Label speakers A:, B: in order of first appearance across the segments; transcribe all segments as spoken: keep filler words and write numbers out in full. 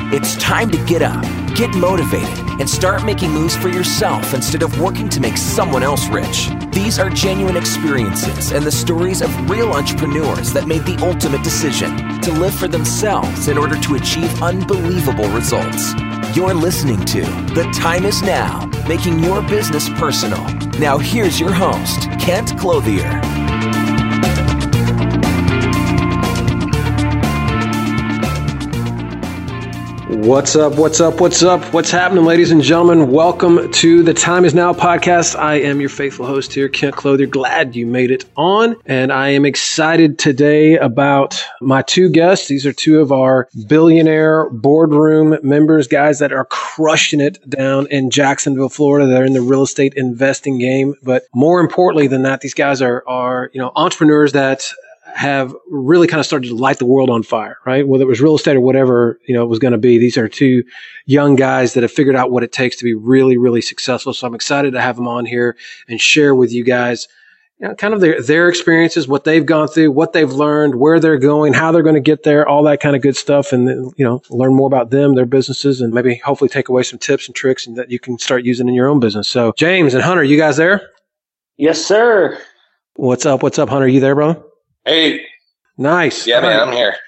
A: It's time to get up, get motivated, and start making moves for yourself instead of working to make someone else rich. These are genuine experiences and the stories of real entrepreneurs that made the ultimate decision to live for themselves in order to achieve unbelievable results. You're listening to The Time Is Now, making your business personal. Now here's your host, Kent Clothier.
B: What's up, what's up, what's up, what's happening, ladies and gentlemen? Welcome to the Time Is Now podcast. I am your faithful host here, Kent Clothier. Glad you made it on. And I am excited today about my two guests. These are two of our billionaire boardroom members, guys that are crushing it down in Jacksonville, Florida. They're in the real estate investing game. But more importantly than that, these guys are, are you know, entrepreneurs that have really kind of started to light the world on fire, right? Whether it was real estate or whatever, you know, it was going to be. These are two young guys that have figured out what it takes to be really, really successful. So I'm excited to have them on here and share with you guys, you know, kind of their, their experiences, what they've gone through, what they've learned, where they're going, how they're going to get there, all that kind of good stuff. And, you know, learn more about them, their businesses, and maybe hopefully take away some tips and tricks and that you can start using in your own business. So James and Hunter, you guys there?
C: Yes, sir.
B: What's up? What's up, Hunter? You there, brother?
D: Hey.
B: Nice.
D: Yeah, man, I'm here.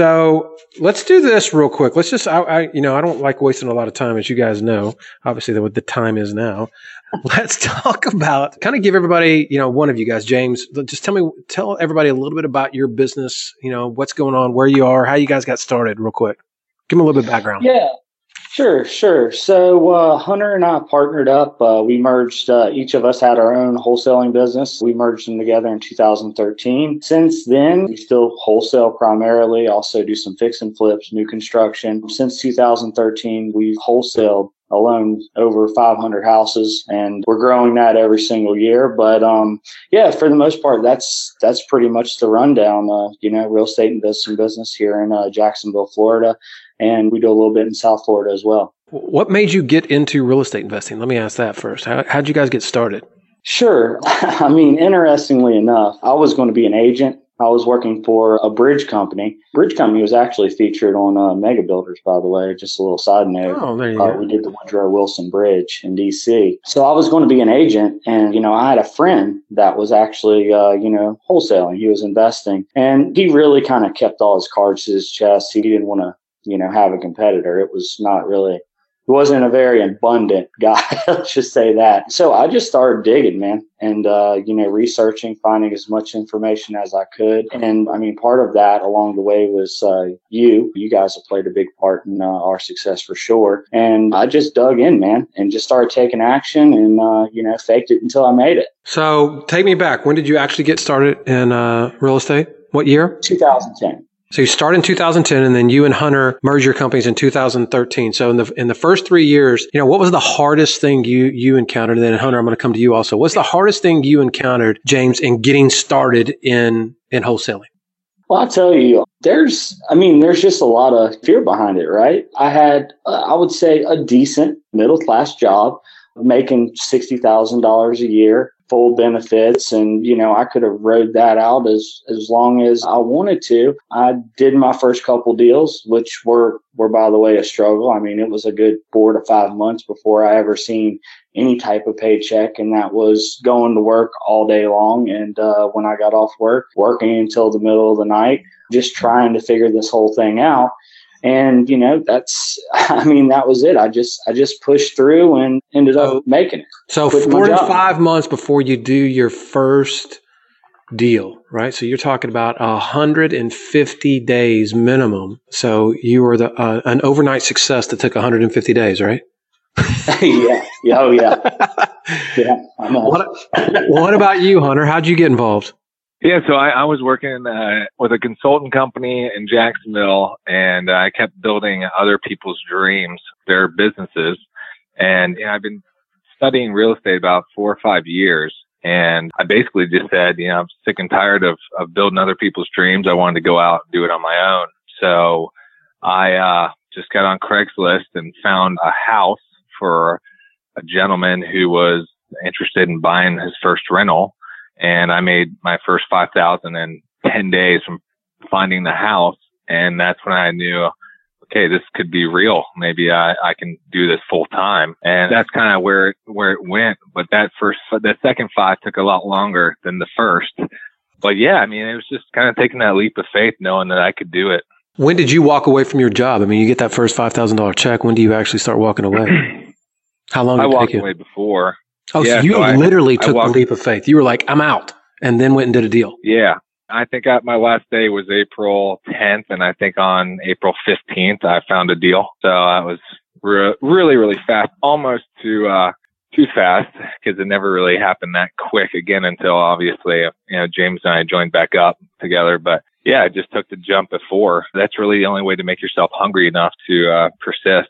B: So let's do this real quick. Let's just, I, I, you know, I don't like wasting a lot of time, as you guys know, obviously what the time is now. Let's talk about, kind of give everybody, you know, one of you guys, James, just tell me, tell everybody a little bit about your business, you know, what's going on, where you are, how you guys got started real quick. Give me a little bit of background.
C: Yeah. Sure, sure. So uh, Hunter and I partnered up. Uh, we merged, uh, each of us had our own wholesaling business. We merged them together in two thousand thirteen. Since then, we still wholesale primarily, also do some fix and flips, new construction. Since two thousand thirteen, we've wholesaled alone over five hundred houses, and we're growing that every single year. But um, yeah, for the most part, that's that's pretty much the rundown. Uh, you know, real estate and business business here in uh, Jacksonville, Florida. And we do a little bit in South Florida as well.
B: What made you get into real estate investing? Let me ask that first. How how'd you guys get started?
C: Sure. I mean, interestingly enough, I was going to be an agent. I was working for a bridge company. Bridge company was actually featured on uh, Mega Builders, by the way. Just a little side note.
B: Oh, there you
C: uh,
B: go.
C: We did the Woodrow Wilson Bridge in D C. So I was going to be an agent, and you know, I had a friend that was actually, uh, you know, wholesaling. He was investing, and he really kind of kept all his cards to his chest. He didn't want to, you know, have a competitor. It was not really, he wasn't a very abundant guy. Let's just say that. So I just started digging, man, and, uh, you know, researching, finding as much information as I could. And I mean, part of that along the way was, uh, you, you guys have played a big part in uh, our success for sure. And I just dug in, man, and just started taking action and, uh, you know, faked it until I made it.
B: So take me back. When did you actually get started in uh, real estate? What year?
C: two thousand ten.
B: So you started in two thousand ten, and then you and Hunter merged your companies in two thousand thirteen. So in the in the first three years, you know, what was the hardest thing you you encountered? And then Hunter, I'm going to come to you also. What's the hardest thing you encountered, James, in getting started in in wholesaling?
C: Well, I'll tell you, there's, I mean, there's just a lot of fear behind it, right? I had, uh, I would say, a decent middle class job, making sixty thousand dollars a year. Full benefits, and you know, I could have rode that out as as long as I wanted to. I did my first couple deals, which were were by the way a struggle. I mean, it was a good four to five months before I ever seen any type of paycheck, and that was going to work all day long. And uh, when I got off work, working until the middle of the night, just trying to figure this whole thing out. And, you know, that's, I mean, that was it. I just, I just pushed through and ended up making it.
B: So four to five months before you do your first deal, right? So you're talking about one hundred fifty days minimum. So you were the, uh, an overnight success that took one hundred fifty days, right?
C: yeah. Yeah. Oh, yeah. yeah. I know.
B: What, what about you, Hunter? How'd you get involved?
D: Yeah, so I, I was working uh, with a consultant company in Jacksonville, and uh, I kept building other people's dreams, their businesses. And you know, I've been studying real estate about four or five years. And I basically just said, you know, I'm sick and tired of, of building other people's dreams. I wanted to go out and do it on my own. So I uh, just got on Craigslist and found a house for a gentleman who was interested in buying his first rental. And I made my first five thousand in ten days from finding the house. And that's when I knew, okay, this could be real. Maybe I, I can do this full time. And that's kind of where it, where it went. But that first, that second five took a lot longer than the first. But yeah, I mean, it was just kind of taking that leap of faith, knowing that I could do it.
B: When did you walk away from your job? I mean, you get that first five thousand dollars check. When do you actually start walking away? How long did
D: I
B: it take
D: walked
B: you?
D: away before.
B: Oh,
D: yeah,
B: so you
D: so
B: literally
D: I,
B: took
D: I walked,
B: the leap of faith. You were like, I'm out, and then went and did a deal.
D: Yeah. I think I, my last day was April tenth, and I think on April fifteenth, I found a deal. So I was re- really, really fast, almost too uh, too fast, because it never really happened that quick again until obviously, you know, James and I joined back up together. But yeah, I just took the jump before. That's really the only way to make yourself hungry enough to uh, persist.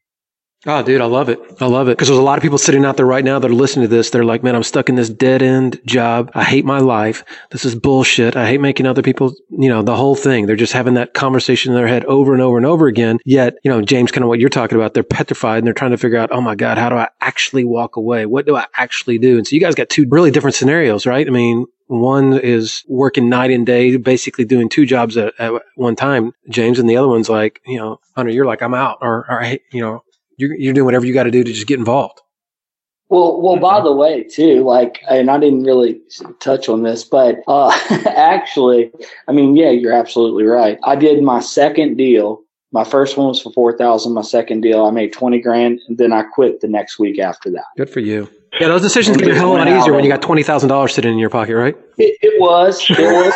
B: Oh, dude, I love it. I love it. Because there's a lot of people sitting out there right now that are listening to this. They're like, man, I'm stuck in this dead end job. I hate my life. This is bullshit. I hate making other people, you know, the whole thing. They're just having that conversation in their head over and over and over again. Yet, you know, James, kind of what you're talking about, they're petrified and they're trying to figure out, oh my God, how do I actually walk away? What do I actually do? And so you guys got two really different scenarios, right? I mean, one is working night and day, basically doing two jobs at, at one time, James, and the other one's like, you know, Hunter, you're like, I'm out, or, or you know, You're, you're doing whatever you got to do to just get involved.
C: Well, well, by the way, too, like, and I didn't really touch on this, but uh, actually, I mean, yeah, you're absolutely right. I did my second deal. My first one was for four thousand. My second deal, I made twenty grand, and then I quit the next week after that.
B: Good for you. Yeah, those decisions get a hell of a lot easier when you got twenty thousand dollars sitting in your pocket, right?
C: It, it was. It was.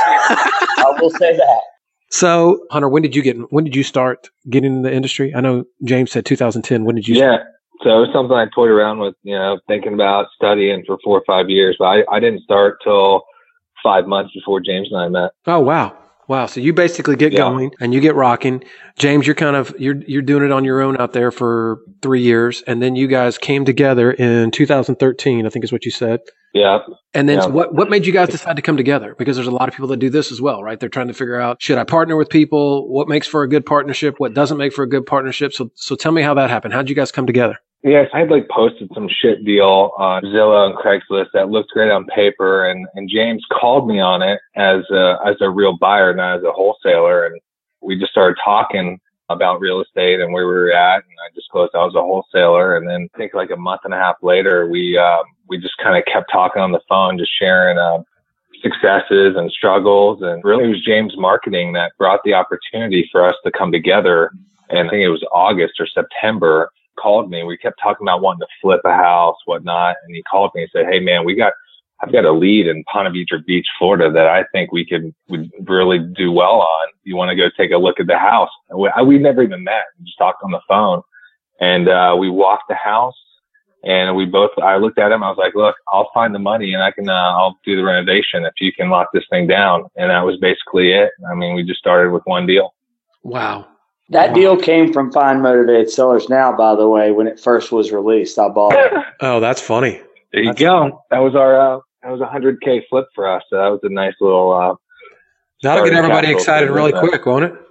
C: I will say that.
B: So, Hunter, when did you get? When did you start getting in the industry? I know James said two thousand ten. When did you?
D: Yeah,
B: start?
D: so it was something I toyed around with, you know, thinking about studying for four or five years. But I, I didn't start till five months before James and I met.
B: Oh wow, wow! So you basically get
D: Yeah.
B: going and you get rocking. James, you're kind of you're you're doing it on your own out there for three years, and then you guys came together in two thousand thirteen. I think is what you said.
D: Yeah.
B: And then
D: Yeah.
B: what, what made you guys decide to come together? Because there's a lot of people that do this as well, right? They're trying to figure out, should I partner with people? What makes for a good partnership? What doesn't make for a good partnership? So, so tell me how that happened. How'd you guys come together?
D: Yes, I had like posted some shit deal on Zillow and Craigslist that looked great on paper, and, and James called me on it as a, as a real buyer, not as a wholesaler. And we just started talking about real estate and where we were at. And I disclosed I was a wholesaler. And then I think like a month and a half later, we, um, we just kind of kept talking on the phone, just sharing, uh, successes and struggles. And really it was James marketing that brought the opportunity for us to come together. And I think it was August or September, called me. We kept talking about wanting to flip a house, whatnot. And he called me and said, hey man, we got, I've got a lead in Ponte Vedra Beach, Florida that I think we could would really do well on. You want to go take a look at the house? And we, I, we never even met. We just talked on the phone, and uh, we walked the house, and we both. I looked at him. I was like, "Look, I'll find the money, and I can. Uh, I'll do the renovation if you can lock this thing down." And that was basically it. I mean, we just started with one deal.
B: Wow.
C: That
B: Wow.
C: deal came from Find Motivated Sellers Now, by the way, when it first was released. I bought it.
B: Oh, that's funny.
D: There you
B: That's
D: go.
B: funny.
D: That was our. Uh, that was a hundred K flip for us. So that was a nice little. Uh,
B: That'll get
D: starting
B: everybody
D: capital
B: excited
D: for
B: really
D: business.
B: quick, won't it?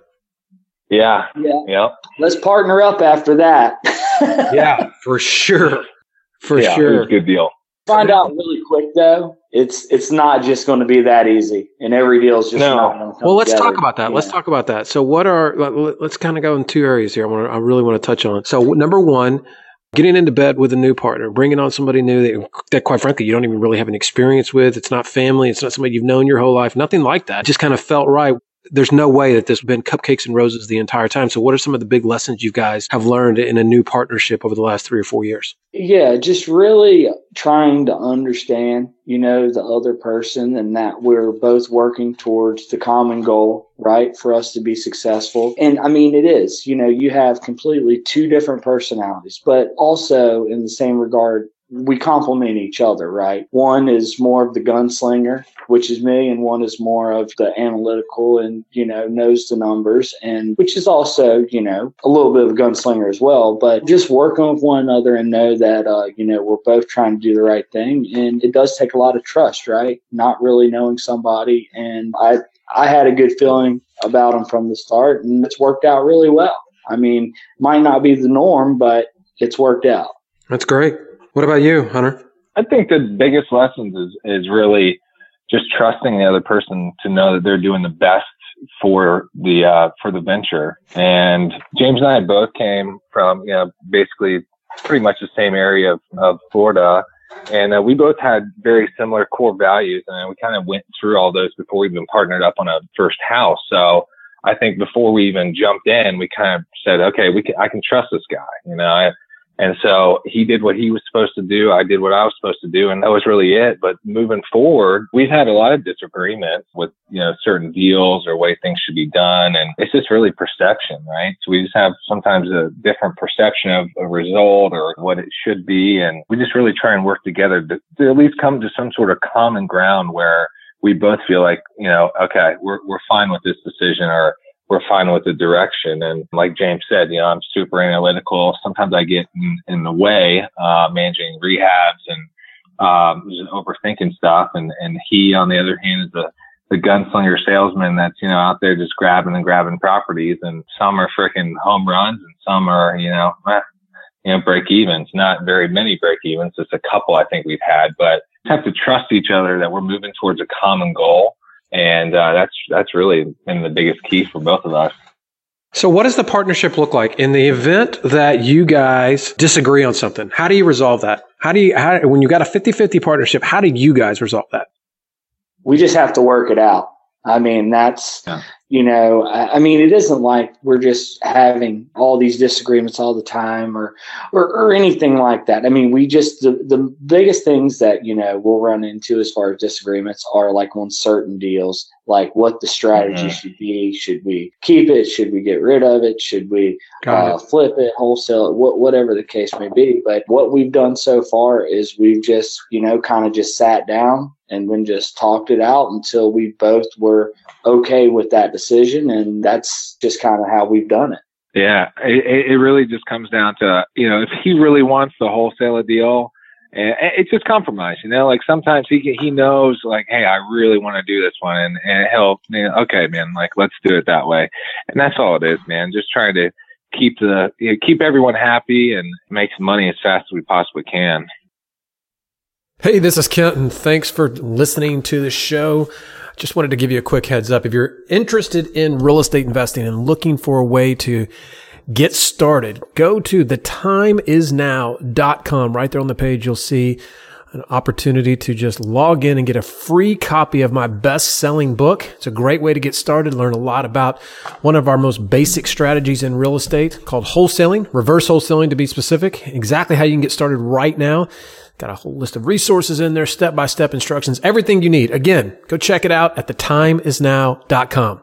D: Yeah.
C: Yeah.
D: Yep.
C: Let's partner up after that.
B: Yeah, for sure. For
D: yeah, It
B: sure.
D: was a good deal.
C: Find out really quick, though, it's it's not just going to be that easy. And every deal is just
D: No.
C: not going to come
B: Well, let's
C: together.
B: talk about that.
C: Yeah.
B: Let's talk about that. So, what are let- let's kind of go in two areas here. I want to, I really want to touch on. So, number one, getting into bed with a new partner, bringing on somebody new that, that, quite frankly, you don't even really have an experience with. It's not family. It's not somebody you've known your whole life. Nothing like that. It just kind of felt right. There's no way that this has been cupcakes and roses the entire time. So, what are some of the big lessons you guys have learned in a new partnership over the last three or four years?
C: Yeah, just really trying to understand, you know, the other person, and that we're both working towards the common goal, right, for us to be successful. And I mean, it is, you know, you have completely two different personalities, but also in the same regard, we complement each other, right? One is more of the gunslinger, which is me, and one is more of the analytical and, you know, knows the numbers, and which is also, you know, a little bit of a gunslinger as well. But just working with one another and know that, uh, you know, we're both trying to do the right thing. And it does take a lot of trust, right? Not really knowing somebody. And I, I had a good feeling about them from the start, and it's worked out really well. I mean, might not be the norm, but it's worked out.
B: That's great. What about you, Hunter?
D: I think the biggest lessons is, is really just trusting the other person to know that they're doing the best for the, uh, for the venture. And James and I both came from, you know, basically pretty much the same area of, of Florida. And uh, we both had very similar core values. And we kind of went through all those before we even partnered up on a first house. So I think before we even jumped in, we kind of said, okay, we can, I can trust this guy, you know, I, and so he did what he was supposed to do. I did what I was supposed to do. And that was really it. But moving forward, we've had a lot of disagreements with, you know, certain deals or way things should be done. And it's just really perception, right? So we just have sometimes a different perception of a result or what it should be. And we just really try and work together to, to at least come to some sort of common ground where we both feel like, you know, okay, we're, we're fine with this decision, or we're fine with the direction. And like James said, you know, I'm super analytical. Sometimes I get in, in the way, uh, managing rehabs and, um, just overthinking stuff. And, and he, on the other hand, is the, the gunslinger salesman that's, you know, out there just grabbing and grabbing properties. And some are freaking home runs and some are, you know, eh, you know, break evens, not very many break evens. Just a couple I think we've had, but have to trust each other that we're moving towards a common goal. And uh, that's that's really been the biggest key for both of us.
B: So what does the partnership look like in the event that you guys disagree on something? How do you resolve that? How do you, how, when you got a fifty-fifty partnership, how do you guys resolve that?
C: We just have to work it out. I mean, that's, yeah. you know, I, I mean, it isn't like we're just having all these disagreements all the time or, or, or anything like that. I mean, we just, the, the biggest things that, you know, we'll run into as far as disagreements are like on certain deals, like what the strategy mm-hmm. should be. Should we keep it? Should we get rid of it? Should we uh, it. flip it, wholesale it, wh- whatever the case may be. But what we've done so far is we've just, you know, kind of just sat down and then just talked it out until we both were okay with that decision. And that's just kind of how we've done it.
D: Yeah, it, it really just comes down to, you know, if he really wants to wholesale a deal, and it's just compromise, you know, like sometimes he he knows like, hey, I really want to do this one. And, and he'll, you know, okay, man, like, let's do it that way. And that's all it is, man. Just trying to keep the, you know, keep everyone happy and make some money as fast as we possibly can.
B: Hey, this is Kent, and thanks for listening to the show. Just wanted to give you a quick heads up. If you're interested in real estate investing and looking for a way to get started, go to the time is now dot com. Right there on the page, you'll see an opportunity to just log in and get a free copy of my best-selling book. It's a great way to get started, learn a lot about one of our most basic strategies in real estate called wholesaling, reverse wholesaling to be specific, exactly how you can get started right now. Got a whole list of resources in there, step-by-step instructions, everything you need. Again, go check it out at the time is now dot com.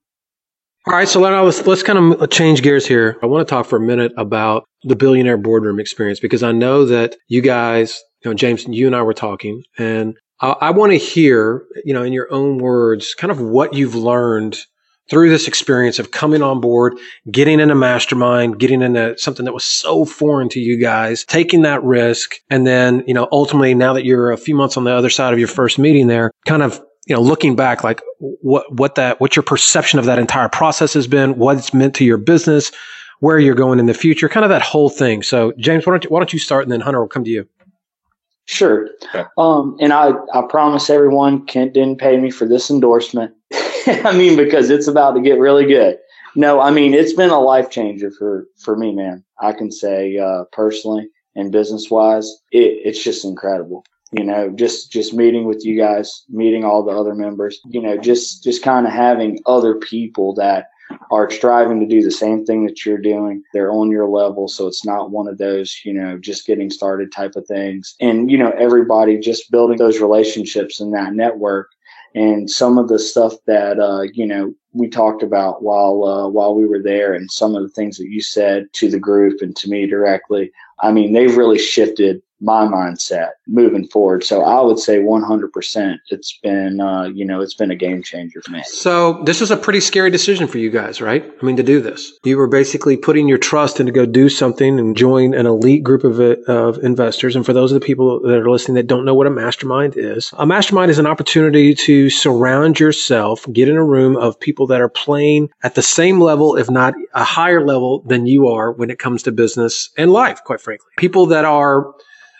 B: All right, so now let's, let's kind of change gears here. I want to talk for a minute about the Billionaire Boardroom experience, because I know that you guys, you know, James, you and I were talking, and I, I want to hear, you know, in your own words, kind of what you've learned through this experience of coming on board, getting in a mastermind, getting into something that was so foreign to you guys, taking that risk. And then, you know, ultimately, now that you're a few months on the other side of your first meeting there, kind of, you know, looking back, like what, what that, what your perception of that entire process has been, what it's meant to your business, where you're going in the future, kind of that whole thing. So James, why don't you, why don't you start, and then Hunter will come to you.
C: Sure. Okay. Um, and I, I promise everyone, Kent didn't pay me for this endorsement. I mean, because it's about to get really good. No, I mean, it's been a life changer for, for me, man. I can say, uh, personally and business wise, it, it's just incredible. You know, just, just meeting with you guys, meeting all the other members, you know, just, just kind of having other people that are striving to do the same thing that you're doing. They're on your level. So it's not one of those, you know, just getting started type of things. And, you know, everybody just building those relationships and that network. And some of the stuff that, uh, you know, we talked about while, uh, while we were there, and some of the things that you said to the group and to me directly, I mean, they've really shifted my mindset moving forward. So I would say one hundred percent it's been, uh, you know, it's been a game changer for me.
B: So this was a pretty scary decision for you guys, right? I mean, to do this, you were basically putting your trust in to go do something and join an elite group of, of investors. And for those of the people that are listening that don't know what a mastermind is, a mastermind is an opportunity to surround yourself, get in a room of people that are playing at the same level, if not a higher level than you are when it comes to business and life, quite frankly. People that are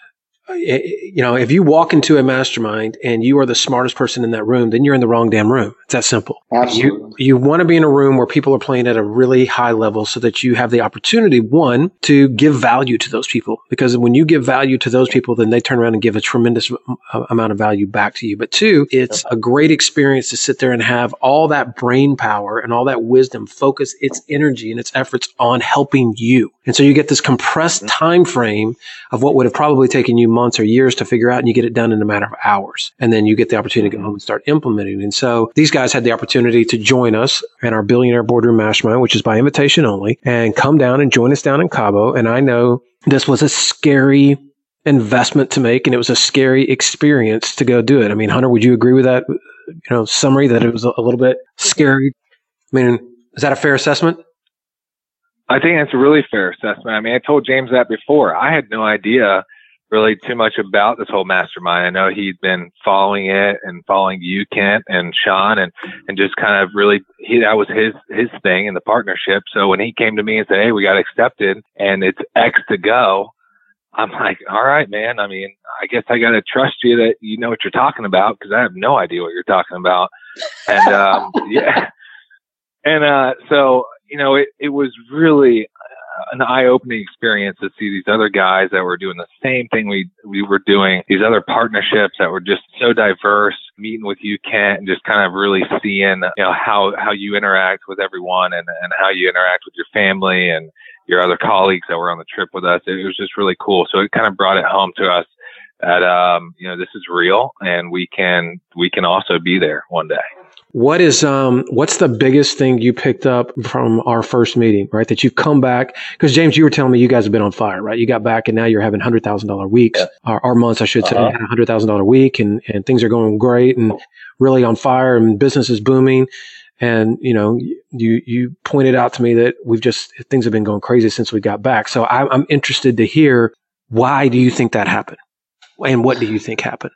B: you know, if you walk into a mastermind and you are the smartest person in that room, then you're in the wrong damn room. It's that simple.
C: Absolutely.
B: You, you want to be in a room where people are playing at a really high level so that you have the opportunity, one, to give value to those people. Because when you give value to those people, then they turn around and give a tremendous amount of value back to you. But two, it's a great experience to sit there and have all that brain power and all that wisdom focus its energy and its efforts on helping you. And so you get this compressed time frame of what would have probably taken you months or years to figure out, and you get it done in a matter of hours. And then you get the opportunity to go home and start implementing. And so these guys had the opportunity to join us in our Billionaire Boardroom Mastermind, which is by invitation only, and come down and join us down in Cabo. And I know this was a scary investment to make, and it was a scary experience to go do it. I mean, Hunter, would you agree with that, you know, summary that it was a little bit scary? I mean, is that a fair assessment?
D: I think that's a really fair assessment. I mean, I told James that before. I had no idea really too much about this whole mastermind. I know he'd been following it and following you, Kent, and Sean, and, and just kind of really, he, that was his, his thing in the partnership. So when he came to me and said, hey, we got accepted and it's X to go, I'm like, all right, man. I mean, I guess I got to trust you that you know what you're talking about, because I have no idea what you're talking about. And, um, yeah. And, uh, so, you know, it, it was really an eye-opening experience to see these other guys that were doing the same thing we we were doing, these other partnerships that were just so diverse, meeting with you, Kent, and just kind of really seeing, you know, how, how you interact with everyone and, and how you interact with your family and your other colleagues that were on the trip with us. It was just really cool. So it kind of brought it home to us that, um, you know, this is real and we can, we can also be there one day.
B: What is, um, what's the biggest thing you picked up from our first meeting, right? That you've come back, because James, you were telling me you guys have been on fire, right? You got back and now you're having one hundred thousand dollars weeks, yeah. or, or months, I should say, uh-huh. one hundred thousand dollars a week, and, and things are going great and really on fire and business is booming. And, you know, you, you pointed out to me that we've just, things have been going crazy since we got back. So I, I'm interested to hear, why do you think that happened? And what do you think happened?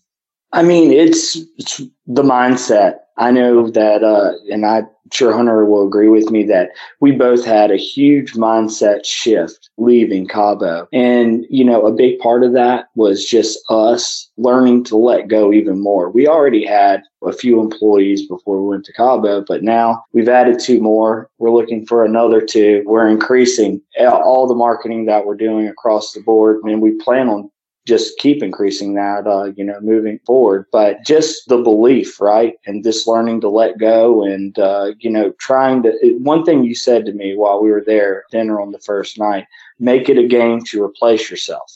C: I mean, it's, it's the mindset. I know that, uh, and I'm sure Hunter will agree with me, that we both had a huge mindset shift leaving Cabo. And, you know, a big part of that was just us learning to let go even more. We already had a few employees before we went to Cabo, but now we've added two more. We're looking for another two. We're increasing all the marketing that we're doing across the board. I mean, we plan on just keep increasing that, uh, you know, moving forward. But just the belief, right? And just learning to let go and, uh, you know, trying to, one thing you said to me while we were there at dinner on the first night, make it a game to replace yourself.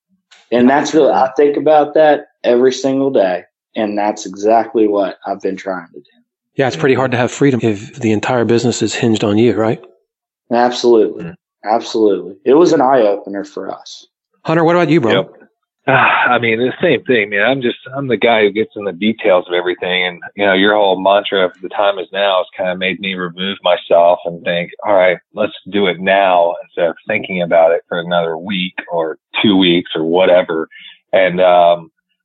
C: And that's really, I think about that every single day. And that's exactly what I've been trying to do.
B: Yeah, it's pretty hard to have freedom if the entire business is hinged on you, right?
C: Absolutely. Absolutely. It was an eye opener for us.
B: Hunter, what about you, bro?
D: Yep. Uh, I mean, the same thing, man. I'm just, I'm the guy who gets in the details of everything. And, you know, your whole mantra of the time is now has kind of made me remove myself and think, all right, let's do it now instead of thinking about it for another week or two weeks or whatever. And, um,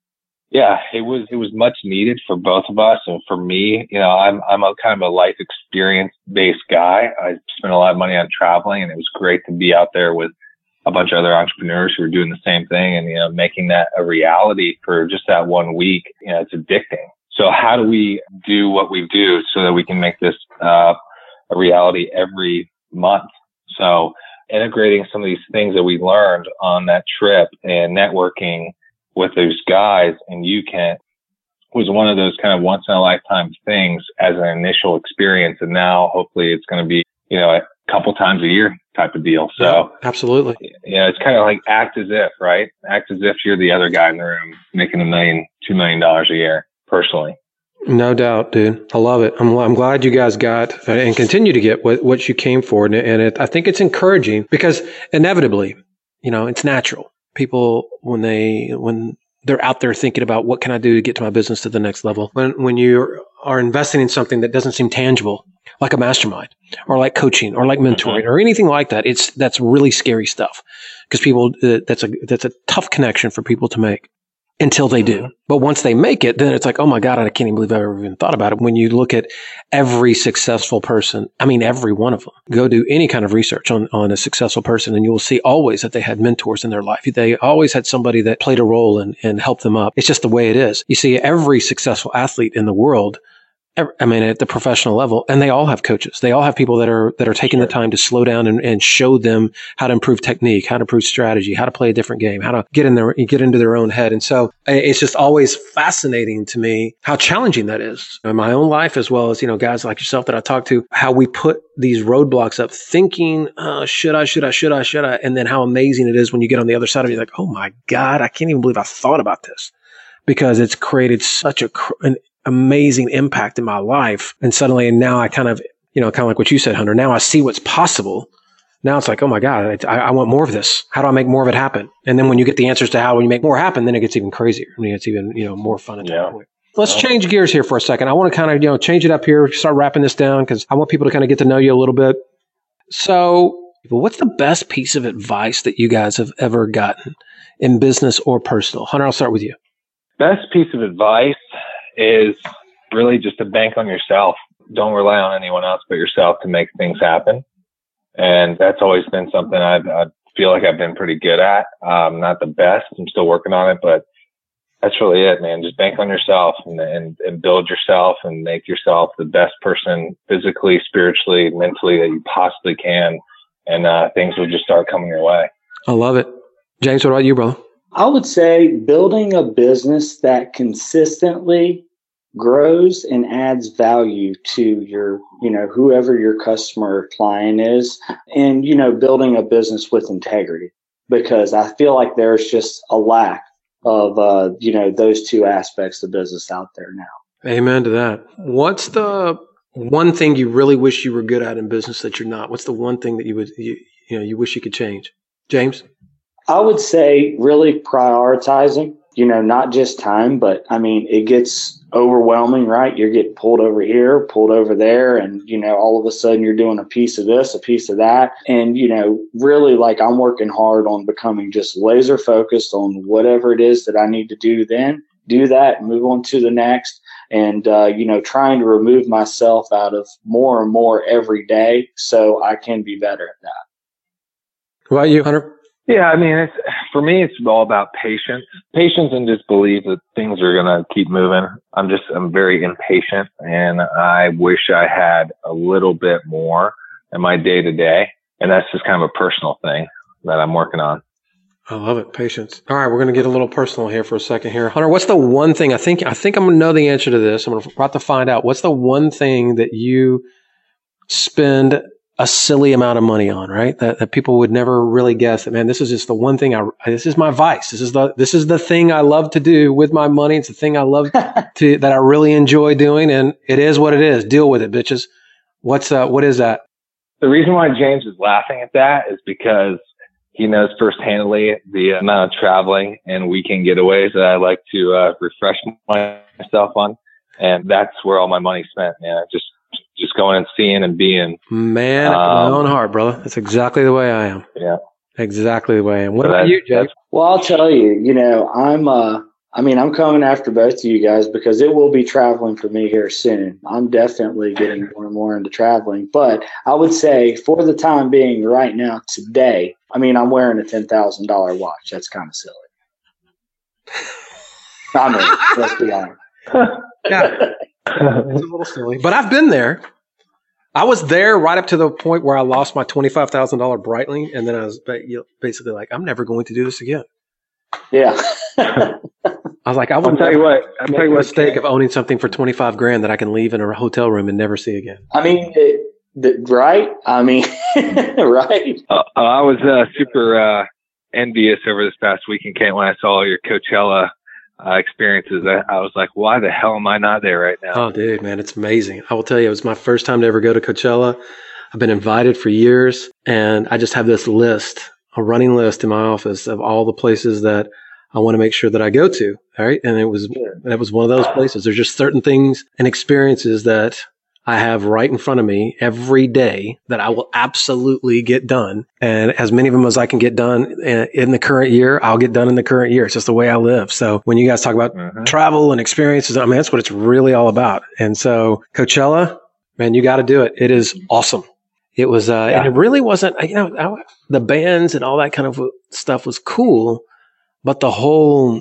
D: yeah, it was, it was much needed for both of us. And for me, you know, I'm, I'm a kind of a life experience based guy. I spent a lot of money on traveling, and it was great to be out there with a bunch of other entrepreneurs who are doing the same thing and, you know, making that a reality for just that one week. You know, it's addicting. So how do we do what we do so that we can make this, uh, a reality every month? So integrating some of these things that we learned on that trip and networking with those guys and you, Kent, was one of those kind of once in a lifetime things as an initial experience. And now hopefully it's going to be, you know, a couple times a year type of deal. So
B: yeah, absolutely.
D: Yeah, it's kind of like act as if, right? Act as if you're the other guy in the room making a million, two million dollars a year personally.
B: No doubt, dude. I love it. I'm, I'm glad you guys got and continue to get what, what you came for. And, and it, I think it's encouraging because inevitably, you know, it's natural. People, when they, when they're out there thinking about what can I do to get to my business to the next level, when, when you are investing in something that doesn't seem tangible, like a mastermind or like coaching or like mentoring mm-hmm. or anything like that, it's, that's really scary stuff because people, uh, that's a, that's a tough connection for people to make. until they do. But once they make it, then it's like, oh my God, I can't even believe I ever even thought about it. When you look at every successful person, I mean, every one of them, go do any kind of research on, on a successful person and you will see always that they had mentors in their life. They always had somebody that played a role and, and helped them up. It's just the way it is. You see every successful athlete in the world, I mean, at the professional level, and they all have coaches. They all have people that are that are taking sure. the time to slow down and, and show them how to improve technique, how to improve strategy, how to play a different game, how to get in their get into their own head. And so it's just always fascinating to me how challenging that is in my own life, as well as, you know, guys like yourself that I talk to, how we put these roadblocks up thinking, oh, should I, should I, should I, should I? And then how amazing it is when you get on the other side of it, you're like, oh my God, I can't even believe I thought about this, because it's created such a, an amazing impact in my life. And suddenly, and now I kind of, you know, kind of like what you said, Hunter, now I see what's possible. Now it's like, oh my God, I, I want more of this. How do I make more of it happen? And then when you get the answers to how, when you make more happen, then it gets even crazier. I mean, it's even, you know, more fun at
D: yeah.
B: that point. Let's change gears here for a second. I want to kind of, you know, change it up here, start wrapping this down, because I want people to kind of get to know you a little bit. So what's the best piece of advice that you guys have ever gotten in business or personal? Hunter, I'll start with you.
D: Best piece of advice is really just to bank on yourself. Don't rely on anyone else but yourself to make things happen. And that's always been something I've, I feel like I've been pretty good at. Um, not the best. I'm still working on it, but that's really it, man. Just bank on yourself and, and, and build yourself and make yourself the best person physically, spiritually, mentally that you possibly can. And uh, things will just start coming your way.
B: I love it. James, what about you, brother?
C: I would say building a business that consistently grows and adds value to your, you know, whoever your customer or client is, and, you know, building a business with integrity, because I feel like there's just a lack of, uh, you know, those two aspects of business out there now.
B: Amen to that. What's the one thing you really wish you were good at in business that you're not? What's the one thing that you would, you, you know, you wish you could change? James?
C: I would say really prioritizing, you know, not just time, but I mean, it gets overwhelming, right? You get pulled over here, pulled over there, and, you know, all of a sudden you're doing a piece of this, a piece of that. And, you know, really, like, I'm working hard on becoming just laser focused on whatever it is that I need to do, then do that, move on to the next. And, uh, you know, trying to remove myself out of more and more every day so I can be better at that.
B: What about you, Hunter?
D: Yeah, I mean, it's, for me, it's all about patience. Patience and just believe that things are going to keep moving. I'm just, I'm very impatient, and I wish I had a little bit more in my day to day. And that's just kind of a personal thing that I'm working on.
B: I love it. Patience. All right. We're going to get a little personal here for a second here. Hunter, what's the one thing, I think, I think I'm going to know the answer to this. I'm going to about to find out. What's the one thing that you spend a silly amount of money on, right? That, that people would never really guess that, man, this is just the one thing I, this is my vice. This is the, this is the thing I love to do with my money. It's the thing I love to, that I really enjoy doing. And it is what it is. Deal with it, bitches. What's, uh, what is that?
D: The reason why James is laughing at that is because he knows firsthandly the amount of traveling and weekend getaways that I like to, uh, refresh myself on. And that's where all my money's spent, man. Just, Just going and seeing and being.
B: Man, um, my own heart, brother. That's exactly the way I am.
D: Yeah.
B: Exactly the way I am. What
D: so
B: about
D: that,
B: you, Jake?
C: Well, I'll tell you, you know, I'm, uh, I mean, I'm coming after both of you guys because it will be traveling for me here soon. I'm definitely getting more and more into traveling. But I would say for the time being right now, today, I mean, I'm wearing a ten thousand dollars watch. That's kind of silly. I mean, let's be honest.
B: Yeah. It's a little silly, but I've been there. I was there right up to the point where I lost my twenty-five thousand dollars Breitling, and then I was basically like, I'm never going to do this again.
C: Yeah.
B: I was like, I
D: I'll tell you what, I'll
B: make
D: tell you
B: the
D: what,
B: mistake of owning something for twenty-five grand that I can leave in a hotel room and never see again.
C: I mean, it, the, right? I mean, right?
D: Uh, I was uh, super uh, envious over this past weekend, Kent, when I saw your Coachella Uh, experiences. I, I was like, why the hell am I not there right now?
B: Oh, dude, man, it's amazing. I will tell you, it was my first time to ever go to Coachella. I've been invited for years, and I just have this list, a running list in my office of all the places that I want to make sure that I go to. All right. And it was, that was one of those places. There's just certain things and experiences that I have right in front of me every day that I will absolutely get done. And as many of them as I can get done in the current year, I'll get done in the current year. It's just the way I live. So when you guys talk about mm-hmm. travel and experiences, I mean, that's what it's really all about. And so Coachella, man, you got to do it. It is awesome. It was, uh, yeah. and it really wasn't, you know, I, the bands and all that kind of stuff was cool, but the whole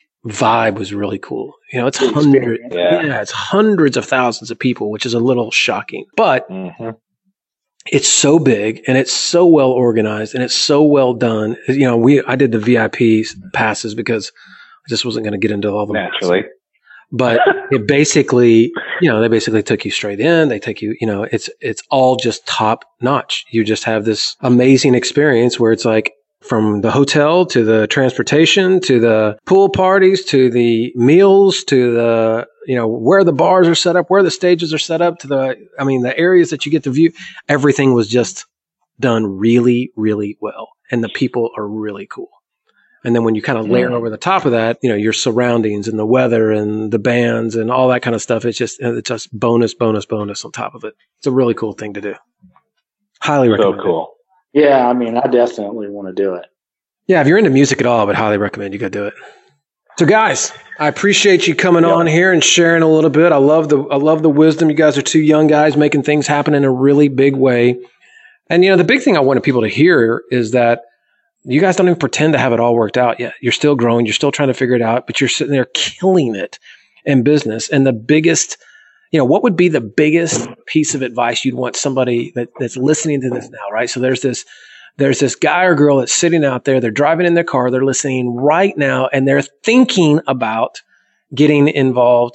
B: vibe was really cool. You know, it's hundreds, yeah. yeah, it's hundreds of thousands of people, which is a little shocking, but mm-hmm. it's so big and it's so well organized and it's so well done. You know, we, I did the V I P passes because I just wasn't going to get into all the
D: naturally,
B: passes. But it basically, you know, they basically took you straight in. They take you, you know, it's, it's all just top notch. You just have this amazing experience where it's like, from the hotel to the transportation to the pool parties to the meals to the, you know, where the bars are set up, where the stages are set up to the, I mean, the areas that you get to view, everything was just done really, really well. And the people are really cool. And then when you kind of layer over the top of that, you know, your surroundings and the weather and the bands and all that kind of stuff, it's just, it's just bonus, bonus, bonus on top of it. It's a really cool thing to do. Highly recommend.
D: So cool.
B: It.
C: Yeah, I mean, I definitely want to do it.
B: Yeah, if you're into music at all, I would highly recommend you go do it. So, guys, I appreciate you coming yep. on here and sharing a little bit. I love the I love the wisdom. You guys are two young guys making things happen in a really big way. And you know, the big thing I wanted people to hear is that you guys don't even pretend to have it all worked out yet. You're still growing. You're still trying to figure it out, but you're sitting there killing it in business. And the biggest, you know, what would be the biggest piece of advice you'd want somebody that, that's listening to this now, right? So there's this, there's this guy or girl that's sitting out there. They're driving in their car. They're listening right now, and they're thinking about getting involved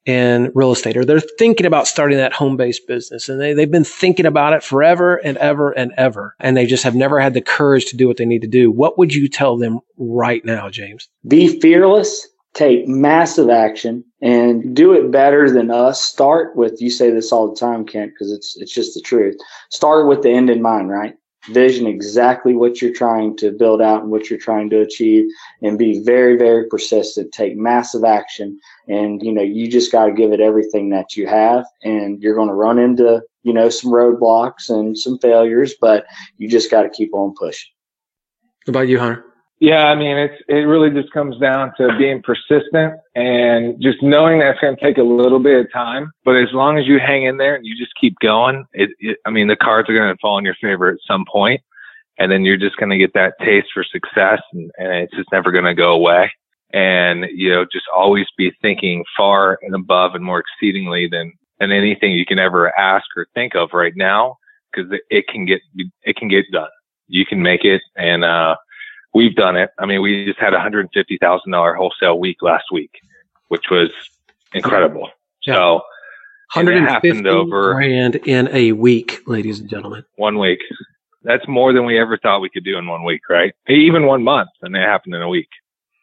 B: in real estate, or they're thinking about starting that home-based business. And they, they've been thinking about it forever and ever and ever. And they just have never had the courage to do what they need to do. What would you tell them right now, James?
C: Be fearless. Take massive action and do it better than us. Start with, you say this all the time, Kent, because it's it's just the truth. Start with the end in mind, right? Vision exactly what you're trying to build out and what you're trying to achieve, and be very, very persistent. Take massive action, and you know you just got to give it everything that you have. And you're going to run into you know some roadblocks and some failures, but you just got to keep on pushing.
B: What about you, Hunter?
D: Yeah, I mean, it's, it really just comes down to being persistent and just knowing that it's going to take a little bit of time. But as long as you hang in there and you just keep going, it, it I mean, the cards are going to fall in your favor at some point, and then you're just going to get that taste for success, and, and it's just never going to go away. And, you know, just always be thinking far and above and more exceedingly than, than anything you can ever ask or think of right now, because it, it can get, it can get done. You can make it. And, uh, we've done it. I mean, we just had a one hundred fifty thousand dollars wholesale week last week, which was incredible. Yeah. So
B: one hundred fifty grand in a week, ladies and gentlemen.
D: One week. That's more than we ever thought we could do in one week, right? Even one month, and it happened in a week.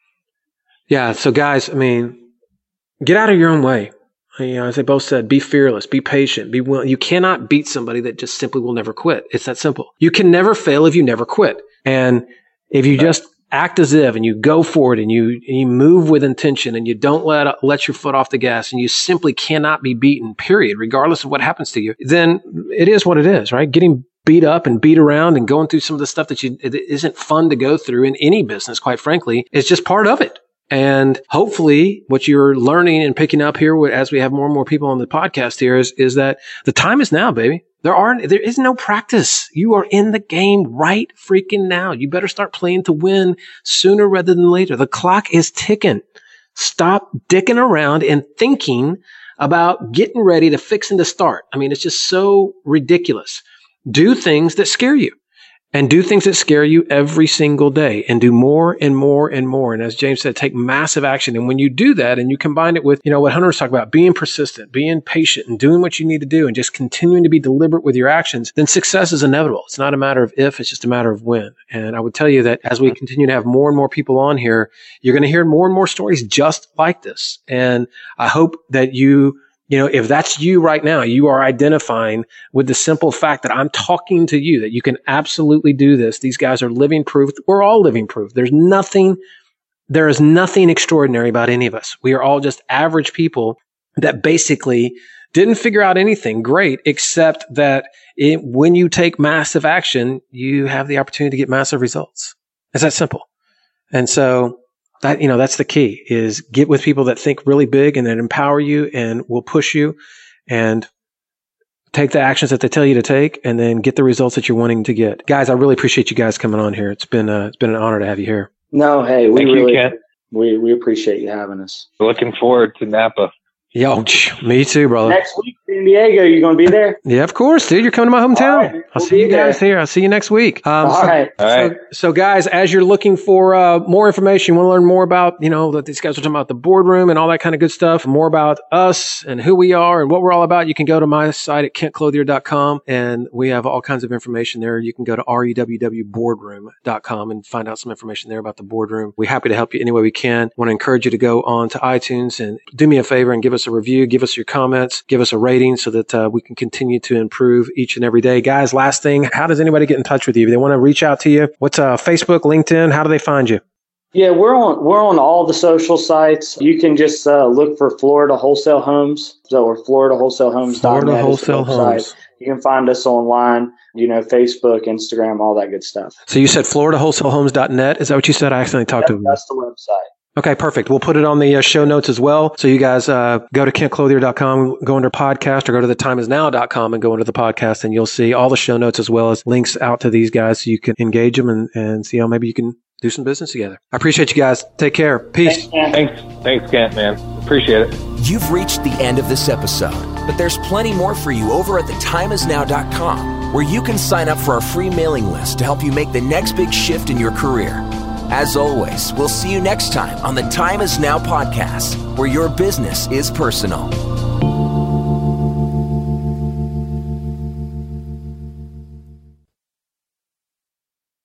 B: Yeah. So guys, I mean, get out of your own way. You know, as they both said, be fearless, be patient, be willing. You cannot beat somebody that just simply will never quit. It's that simple. You can never fail if you never quit. And if you just act as if, and you go for it, and you you move with intention, and you don't let let your foot off the gas, and you simply cannot be beaten, period, regardless of what happens to you, then it is what it is, right? Getting beat up and beat around and going through some of the stuff that you it isn't fun to go through in any business, quite frankly, is just part of it. And hopefully what you're learning and picking up here as we have more and more people on the podcast here is, is that the time is now, baby. There are, there is no practice. You are in the game right freaking now. You better start playing to win sooner rather than later. The clock is ticking. Stop dicking around and thinking about getting ready to fix and to start. I mean, it's just so ridiculous. Do things that scare you. And do things that scare you every single day, and do more and more and more. And as James said, take massive action. And when you do that and you combine it with, you know, what Hunter was talking about, being persistent, being patient, and doing what you need to do, and just continuing to be deliberate with your actions, then success is inevitable. It's not a matter of if, it's just a matter of when. And I would tell you that as we continue to have more and more people on here, you're going to hear more and more stories just like this. And I hope that you You know, if that's you right now, you are identifying with the simple fact that I'm talking to you, that you can absolutely do this. These guys are living proof. We're all living proof. There's nothing, there is nothing extraordinary about any of us. We are all just average people that basically Didn't figure out anything great, except that it, when you take massive action, you have the opportunity to get massive results. It's that simple. And so that, you know, that's the key, is get with people that think really big and that empower you and will push you, and take the actions that they tell you to take, and then get the results that you're wanting to get. Guys, I really appreciate you guys coming on here. It's been uh, it's been an honor to have you here.
C: No, hey, we
D: Thank
C: really
D: you, Kent.
C: we we appreciate you having us.
D: Looking forward to Napa.
B: Yo, me too, brother.
C: Next week, San Diego, you going to be there?
B: Yeah, of course, dude. You're coming to my hometown.
C: All right, we'll
B: I'll see you guys
C: there.
B: here. I'll see you next week. Um,
C: All
B: so,
C: right.
D: All right.
B: So, so, guys, as you're looking for uh, more information, you want to learn more about, you know, that these guys are talking about the boardroom and all that kind of good stuff, more about us and who we are and what we're all about, you can go to my site at kent clothier dot com, and we have all kinds of information there. You can go to reww boardroom dot com and find out some information there about the boardroom. We're happy to help you any way we can. Want to encourage you to go on to iTunes and do me a favor and give us a review, give us your comments, give us a rating so that uh, we can continue to improve each and every day. Guys, last thing, how does anybody get in touch with you? If they want to reach out to you, what's uh, Facebook, LinkedIn? How do they find you?
C: Yeah, we're on we're on all the social sites. You can just uh, look for Florida Wholesale Homes. So we're florida wholesale homes dot net.
B: Florida Wholesale Homes.
C: You can find us online, you know, Facebook, Instagram, all that good stuff.
B: So you said florida wholesale homes dot net. Is that what you said? I accidentally talked
C: That,
B: to them.
C: that's the website.
B: Okay, perfect. We'll put it on the uh, show notes as well. So you guys uh, go to kent clothier dot com, go under podcast, or go to the time is now dot com and go into the podcast, and you'll see all the show notes as well as links out to these guys so you can engage them and, and see how maybe you can do some business together. I appreciate you guys. Take care. Peace.
C: Thanks, man.
D: Thanks. Thanks, Kent, man. Appreciate it.
A: You've reached the end of this episode, but there's plenty more for you over at the time is now dot com, where you can sign up for our free mailing list to help you make the next big shift in your career. As always, we'll see you next time on the Time Is Now podcast, where your business is personal.